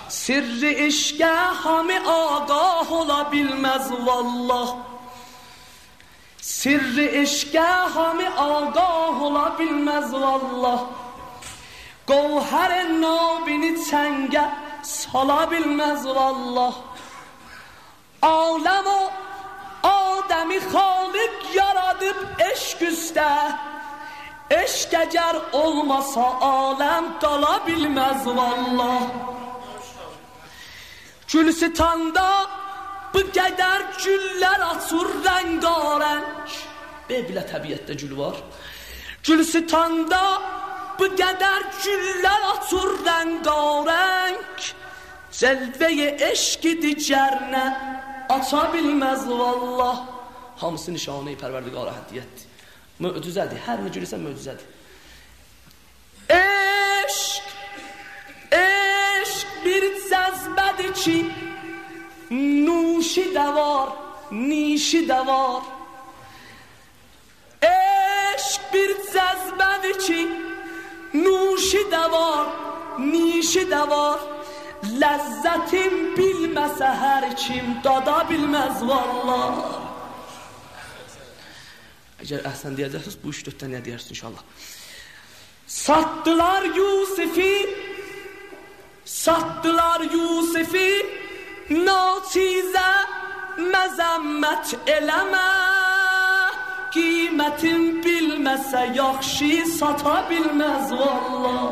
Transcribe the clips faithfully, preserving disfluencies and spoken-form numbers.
Sirri eşqə hamı ağah ola bilməz vallah. Sirri eşqə hamı ağah ola bilməz vallah. Gövhər-i nabini çəngə sala bilməz vallah. Aləm o Adəmi xaliq yaradıb eşq üstə. Eşq əgər olmasa aləm qala bilməz vallah. Gülüstanda bu qədər güllər açır rəngarəng. Belə təbiətdə gül var. Gülüstanda bu qədər güllər açır rəngarəng. Cəlvəyə eşqi digərinə aça bilməz vallah. Hamısı nişanə-i Pərverdigara hədiyyətdir. Möcüzədir, hər nə görürsən möcüzədir. Eşq, eşq bir cəzbədir ki, nuşi də var, nişi də var. Eşq bir cəzbədir ki, nuşi də var, nişi də var. Ləzzətim bilməsə hər kim dada bilməz vallah. Əgər əhsən deyəcəksiniz, bu üç dörddən nə deyərsiniz inşallah. Sattılar Yusifi, sattılar Yusifi, naçizə məzəmmət eləmə. Qiymətin bilməsə yaxşı sata bilməz vallah.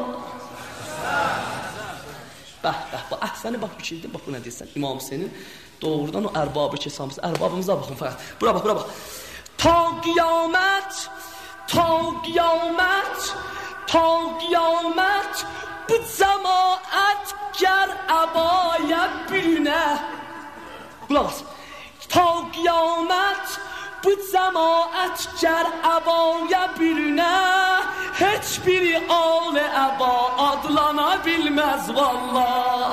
Bəh, bəh, bəh, əhsəni bax bir şeydir, bax bu nə deyirsən, İmam Hüseynin doğrudan o ərbabı kesamızı, ərbabımıza baxın fəqət, bura bax, bura bax. Ta qiyamət, ta qiyamət, ta qiyamət, bu cəmaət gər əbaya bürünə. Qulaq as, ta qiyamət, bu cəmaət gər əbaya bürünə. Heç biri al-ı əba adlana bilməz vallah.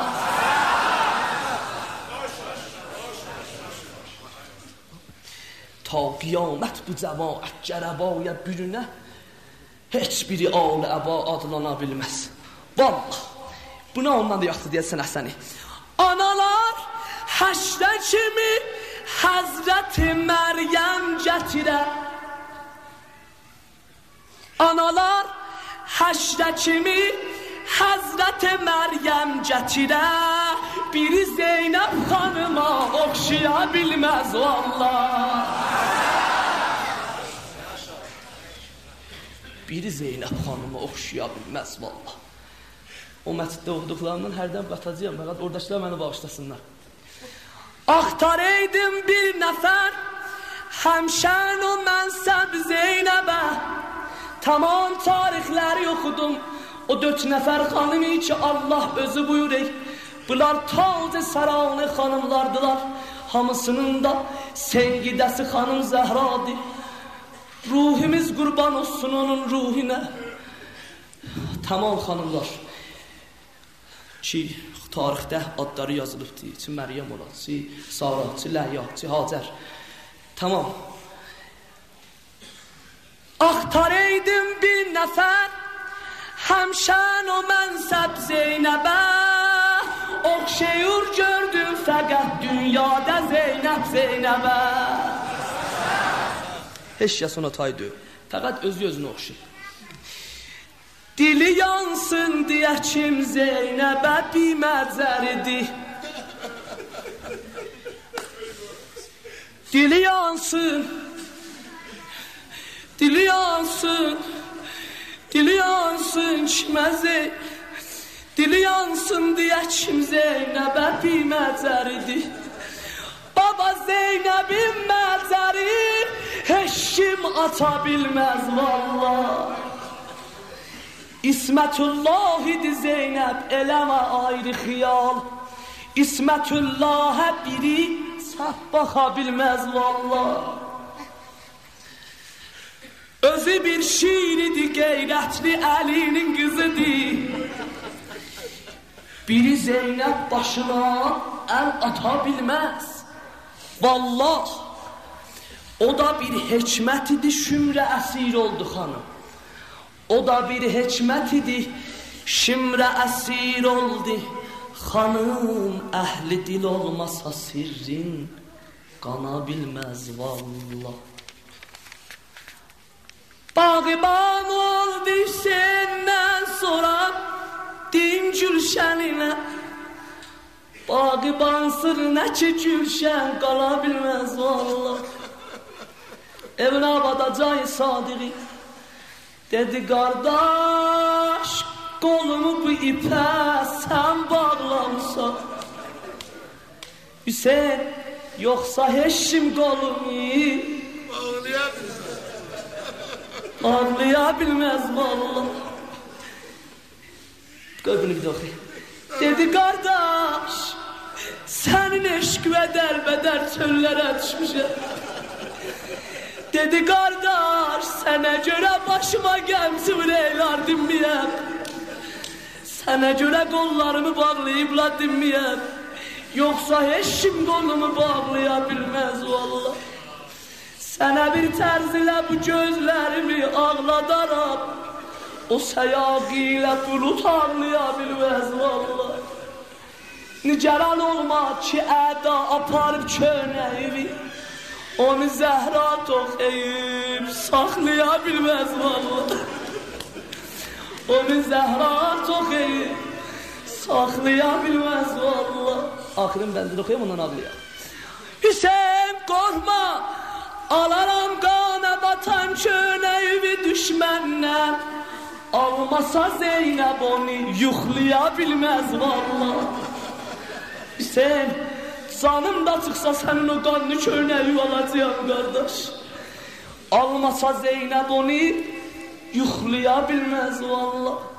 Ta qiyamət bu cəmaət gər əbaya bürünə. Heç biri al-ı əba adlana bilməz vallah. Buna ondan da yaxşı deyəsən əhsəni. Analar həşrə kimi Həzrəti Məryəm gətirə. Analar həşrə kimi Həzrəti Məryəm gətirə. Biri Zeynəb xanıma oxşaya bilməz vallah. Biri Zeynəb xanıma oxşaya bilməz vallah. O məsciddə oxuduqlarımdan hərdən qatacağım, fəqət oradakılar məni bağışlasınlar. Axtaraydım bir nəfər, həmşən o mənsəb Zeynəbə. Tamam tarixləri oxudum, o dörd nəfər xanımı ki Allah özü buyurur. Bunlar tac-ı saranı xanımlardılar, hamısının da sengidəsi xanım Zəhradır. Ruhimiz qurban olsun onun ruhinə. Tamam xanımlar ki tarixdə adları yazılıbdır. Çi Məryəm ola, çi Sara, çi Ləhya, çi Hacər. Tamam. Axtaraydım bir nəfər, həmşən o mənsəb Zeynəbə. Oxşayır gördüm fəqət dünyada Zeynəb Zeynəbə. Heç kəs ona tay deyil, fəqət özü özünü oxşayır. Dili yansın deyə kim Zeynəbə biməzəridir. Dili yansın, dili yansın, dili yansın kimə Zeynəbə. Dili yansın deyə kim Zeynəbə biməzəridir. Baba Zeynəbin məzəri heç kim ata bilməz vallah. İsmətullah idi Zeynəb, eləmə ayrı xiyal. İsmətullahə biri səhv baxa bilməz vallah. Özü bir şiir idi, qeyrətli Əlinin qızıdır. Biri Zeynəb başına əl ata bilməz vallah. O da bir hikmət idi, şümrə əsir oldu xanım. O da bir hikmət idi, şimrə əsir oldu Hanım əhli dil olmasa sirrin qana bilməz vallah. Bağban oldu senden sonra din gülşenine. Bağbansır ne ki gülşen qala bilməz vallah. Evin abada cayı sadiqi dedi qardaş, qolumu bu ipə sən bağlamsan. Hüseyin yoxsa heç kim qolumu ağlaya bilməz vallah. Qövbünü bir də oxuyayım. Dedi qardaş, sənin eşq və dərbədər çöllərə düşmüşəm. Dedi qardaş, sənə görə başıma gəmsim reylar dinməyəm. Sənə görə qollarımı bağlayıbla dinməyəm. Yoxsa heç kim qolumu bağlaya bilməz vallah. Sənə bir tərz ilə bu gözlərimi ağladaram. O səyaqi ilə bulut ağlaya bilməz vallah. Nigaran olma ki əda aparıb köynəyimi. Onu zəhra toxuyub saxlaya bilməz vallah. Onu zəhra toxuyub saxlaya bilməz vallah. Axirin bəndini oxuyam, ondan ağlayaq. Hüseyin qorxma, alaram qana batan köynəyimi düşməndən. Almasa Zeynəb onu yuxlaya bilməz vallah. Hüseyin, canım da çıxsa sənin o qanlı köynəyi alacağım qardaş. Almasa Zeynəb onu yuxlaya bilməz vallah.